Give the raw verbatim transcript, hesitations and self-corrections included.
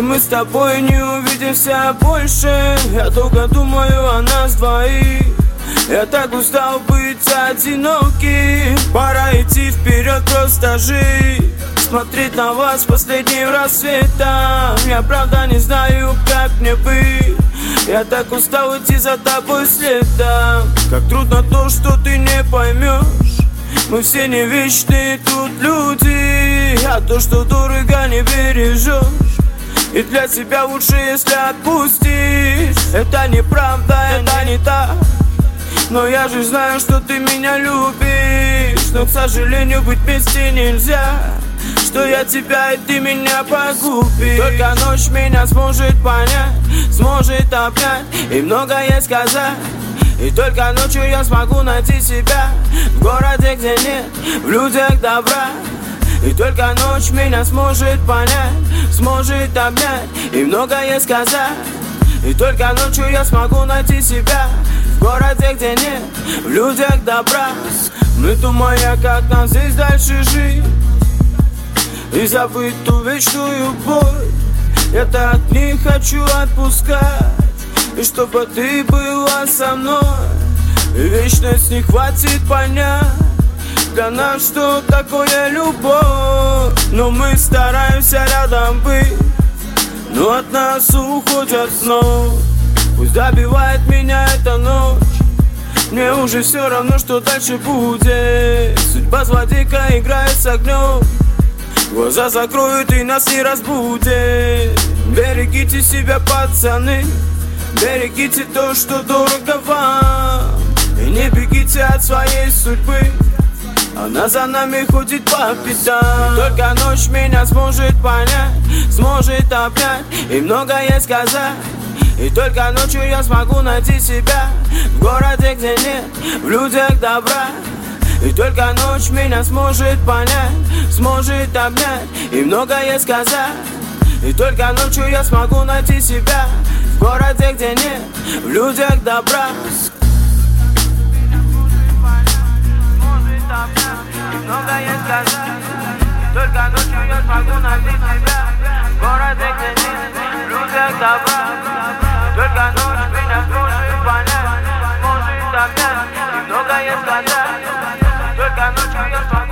И мы с тобой не увидимся больше. Я долго думаю о нас двоих. Я так устал быть одиноким. Пора идти вперед, просто жить. Смотреть на вас последним рассветом. Я правда не знаю, как мне быть. Я так устал идти за тобой следом. Как трудно то, что ты не поймешь. Мы все не вечные тут люди. А то, что дорого, не бережешь. И для тебя лучше, если отпустишь. Это неправда, это не так. Но я же знаю, что ты меня любишь. Но, к сожалению, быть вместе нельзя. Что я тебя и ты меня погубишь. Только ночь меня сможет понять, сможет обнять и многое сказать. И только ночью я смогу найти себя в городе, где нет в людях добра. И только ночь меня сможет понять, сможет обнять и многое сказать. И только ночью я смогу найти себя в городе, где нет в людях добра. Мы думая, как нам здесь дальше жить и забыть ту вечную боль. Я так не хочу отпускать. И чтобы ты была со мной. И вечность не хватит понять для нас, что такое любовь. Но мы стараемся рядом быть, но от нас уходят снова. Пусть добивает меня эта ночь. Мне уже все равно, что дальше будет. Судьба злодейка играет с огнем. Глаза закроют и нас не разбудит. Берегите себя, пацаны. Берегите то, что дорого вам. И не бегите от своей судьбы. Она за нами ходит по пятам. И только ночь меня сможет понять, сможет обнять и многое сказать. И только ночью я смогу найти себя в городе, где нет в людях добра. И только ночь меня сможет понять, сможет обнять и многое сказать. И только ночью я смогу найти себя в городе, где нет в людях добра. Многое сказать. Только ночью я смогу найти себя в городе, где нет в людях добра. Только ночь меня сможет понять, сможет обнять и многое сказать. Только ночью я смогу